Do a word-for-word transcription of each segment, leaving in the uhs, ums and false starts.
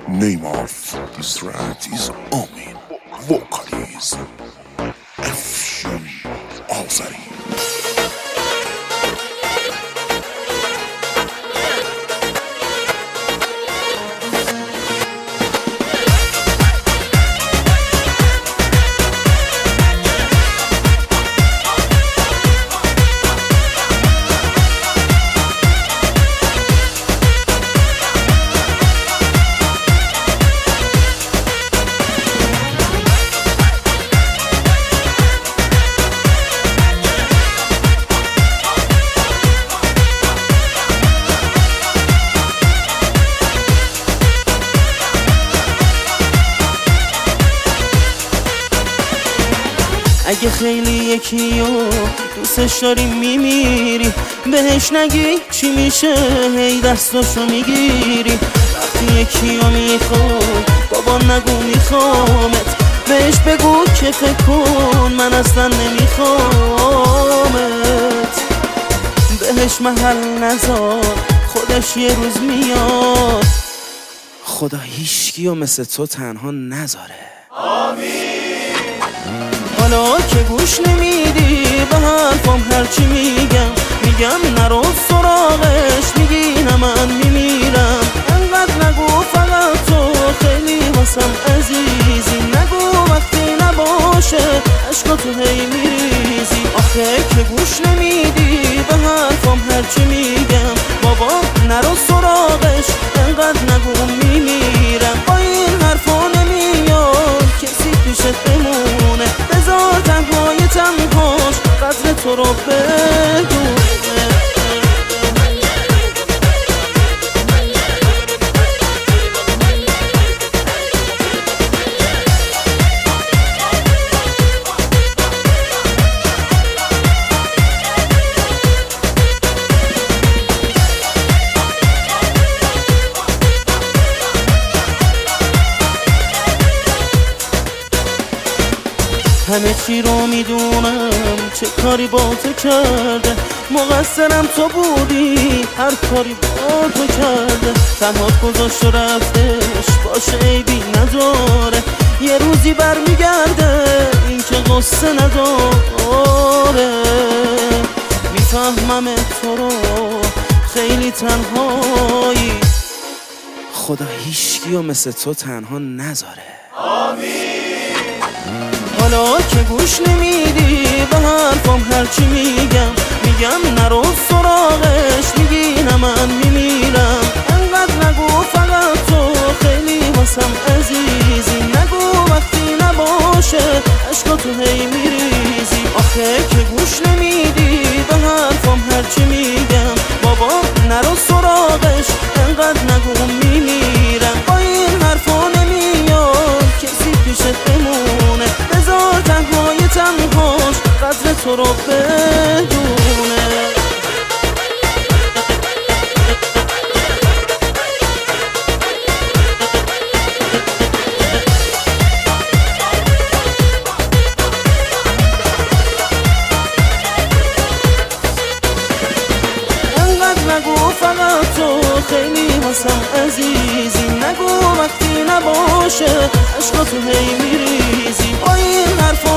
Name of this track is Amin. Vocalist Afshin Azari. اگه خیلی یکی رو دوستش داری میمیری، بهش نگی چی میشه هی دستاشو میگیری. وقتی یکی رو میخوای بابا نگو میخوامت، بهش بگو که فکر کن من اصلا نمیخوامت. بهش محل نذار خودش یه روز میاد، خدا هیچکیو مثل تو تنها نذاره. آمین. حالا که گوش نمیدی به حرفم هرچی میگم، میگم نرو سراغش، میگی نه من میمیرم. انقدر نگو فقط تو خیلی واسم عزیزی، نگو وقتی نباشه عشقاتو هی میریزی. آخه که گوش نمیدی به حرفم هرچی میگم، بابا نرو سراغش، انقدر نگو میمیرم. با این حرفا نمیاد کسی پیشت بمونه، بذار تنهای تنهاش قدر تو رو بدونه. همه چی رو میدونم چه کاری با تو کرده، مقصرم تو بودی هر کاری با تو کرده. تنهات گذاشت و رفتش باشه عیبی نداره، یه روزی برمیگرده این که قصه نداره. میفهمم تو رو خیلی تنهایی، خدا هیچکیو مثل تو تنها نذاره. آمین. حالا که گوش نمیدی به حرفم هرچی میگم، میگم نرو سراغش، میگی نه من میمیرم. انقدر نگو فقط تو خیلی واسم عزیزی، نگو وقتی نباشه عشقاتو هی میریزی. آخه که گوش نمیدی به حرفم هرچی میگم، بابا نرو سراغش، انقدر نگو میمیرم. با این حرفا نمیاد کسی پیشت بمونه، بذار تنهای تنهاش قدر تو رو بدونه. انقدر نگو فقط تو خیلی واسم عزیزی، نگو وقتی نباشه عشقاتو هی میریزی. با این حرفا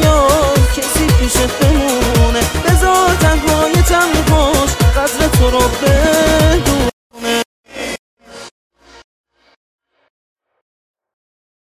نمیاد کسی پیشت بمونه، بذار تنهای تنهاش قدر تو رو